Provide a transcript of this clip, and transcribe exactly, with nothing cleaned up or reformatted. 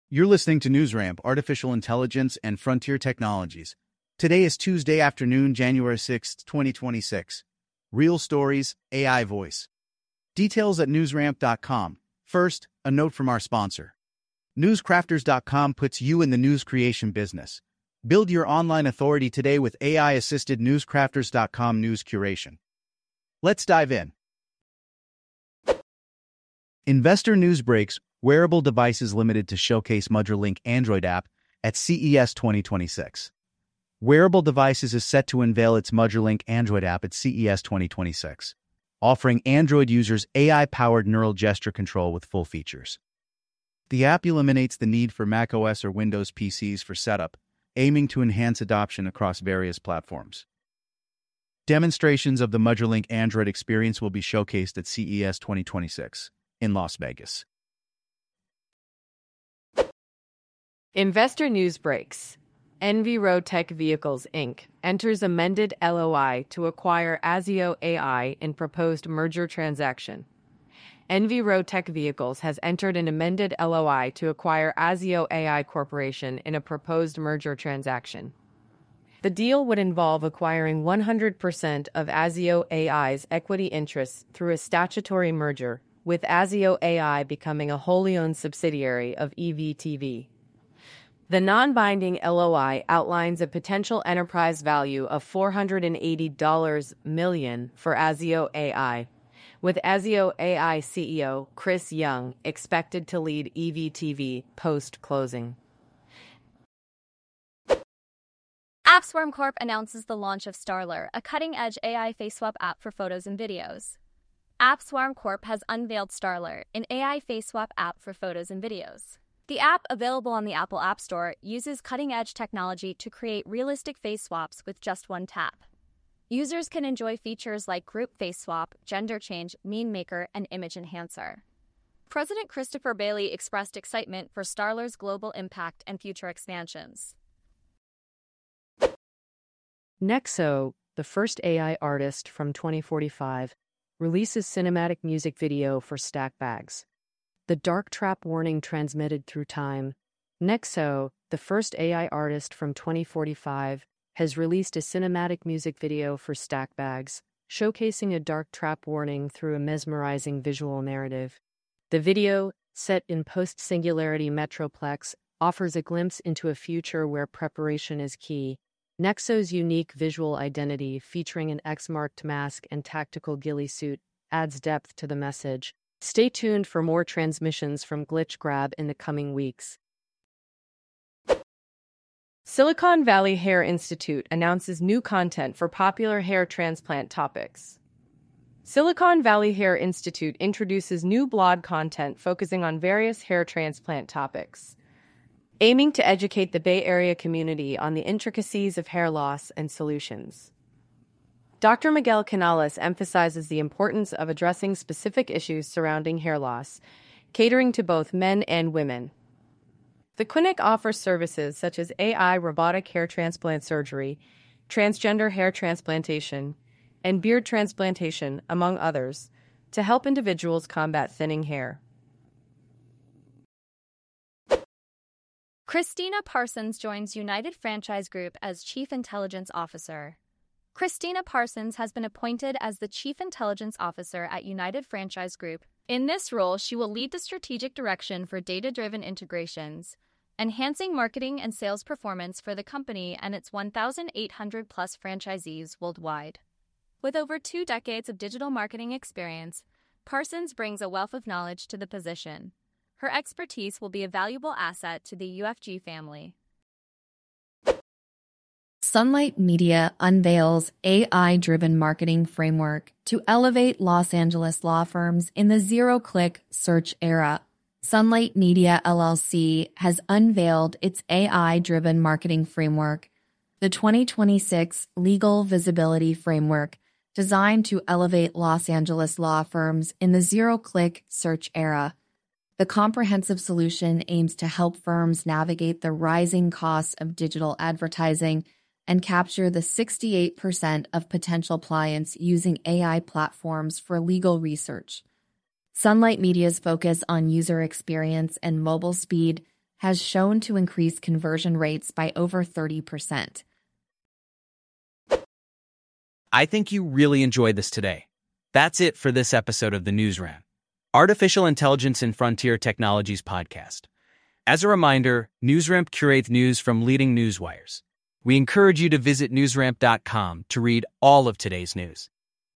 You're listening to NewsRamp, Artificial Intelligence and Frontier Technologies. Today is Tuesday afternoon, January sixth, twenty twenty-six. Real stories, A I voice. Details at newsramp dot com. First, a note from our sponsor. newscrafters dot com puts you in the news creation business. Build your online authority today with A I-assisted newscrafters dot com news curation. Let's dive in. Investor News breaks: wearable devices limited to showcase MudgerLink Android app at C E S twenty twenty-six. Wearable Devices is set to unveil its MudgerLink Android app at C E S twenty twenty-six, offering Android users A I-powered neural gesture control with full features. The app eliminates the need for macOS or Windows P Cs for setup, aiming to enhance adoption across various platforms. Demonstrations of the MudgerLink Android experience will be showcased at C E S twenty twenty-six in Las Vegas. Investor News breaks. Envirotech Vehicles, Incorporated enters amended L O I to acquire Azio A I in proposed merger transaction. Envirotech Vehicles has entered an amended L O I to acquire Azio A I Corporation in a proposed merger transaction. The deal would involve acquiring one hundred percent of Azio A I's equity interests through a statutory merger, with Azio A I becoming a wholly owned subsidiary of E V T V. The non-binding L O I outlines a potential enterprise value of four hundred eighty million dollars for Azio A I, with Azio A I C E O Chris Young expected to lead E V T V post-closing. AppSwarm Corp announces the launch of Starler, a cutting-edge A I face swap app for photos and videos. AppSwarm Corp has unveiled Starler, an A I face swap app for photos and videos. The app, available on the Apple App Store, uses cutting-edge technology to create realistic face swaps with just one tap. Users can enjoy features like group face swap, gender change, meme maker, and image enhancer. President Christopher Bailey expressed excitement for Starler's global impact and future expansions. Nexo, the first A I artist from twenty forty-five, releases cinematic music video for Stack Bags. The dark trap warning transmitted through time. Nexo, the first A I artist from twenty forty-five, has released a cinematic music video for Stack Bags, showcasing a dark trap warning through a mesmerizing visual narrative. The video, set in post-singularity Metroplex, offers a glimpse into a future where preparation is key. Nexo's unique visual identity, featuring an X-marked mask and tactical ghillie suit, adds depth to the message. Stay tuned for more transmissions from Glitch Grab in the coming weeks. Silicon Valley Hair Institute announces new content for popular hair transplant topics. Silicon Valley Hair Institute introduces new blog content focusing on various hair transplant topics, aiming to educate the Bay Area community on the intricacies of hair loss and solutions. Doctor Miguel Canales emphasizes the importance of addressing specific issues surrounding hair loss, catering to both men and women. The clinic offers services such as A I robotic hair transplant surgery, transgender hair transplantation, and beard transplantation, among others, to help individuals combat thinning hair. Christina Parsons joins United Franchise Group as Chief Intelligence Officer. Christina Parsons has been appointed as the Chief Intelligence Officer at United Franchise Group. In this role, she will lead the strategic direction for data-driven integrations, enhancing marketing and sales performance for the company and its one thousand eight hundred plus franchisees worldwide. With over two decades of digital marketing experience, Parsons brings a wealth of knowledge to the position. Her expertise will be a valuable asset to the U F G family. Sunlight Media unveils A I-driven marketing framework to elevate Los Angeles law firms in the zero-click search era. Sunlight Media L L C has unveiled its A I-driven marketing framework, the twenty twenty-six Legal Visibility Framework, designed to elevate Los Angeles law firms in the zero-click search era. The comprehensive solution aims to help firms navigate the rising costs of digital advertising and capture the sixty-eight percent of potential clients using A I platforms for legal research. Sunlight Media's focus on user experience and mobile speed has shown to increase conversion rates by over thirty percent. I think you really enjoyed this today. That's it for this episode of the Newsram, Artificial Intelligence and Frontier Technologies podcast. As a reminder, Newsramp curates news from leading newswires. We encourage you to visit newsramp dot com to read all of today's news.